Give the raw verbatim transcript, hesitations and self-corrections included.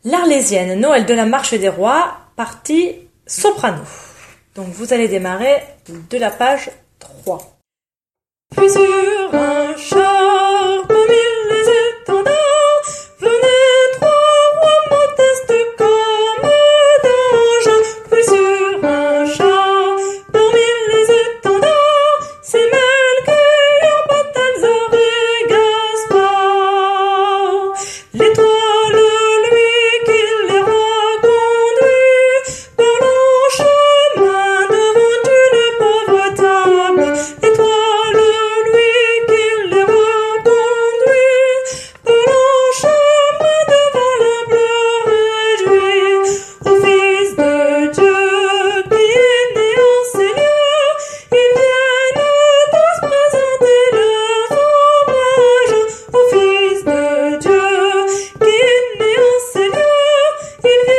L'Arlésienne, Noël de la Marche des Rois, partie soprano. Donc vous allez démarrer de la page trois. Puis sur un char, parmi les étendards, venaient trois rois modestes comme d'ange. Puis sur un char, parmi les étendards, c'est Melchior, Balthazar et Gaspard. L'étoile, lui, qui les reconduit par long chemin devant une pauvre table. L'étoile, lui, qui les reconduit par long chemin devant l'humble réduit. Au Fils de Dieu qui est né en ces lieux, ils viennent tous présenter leurs hommages. Au Fils de Dieu qui est né en ces lieux, ils viennent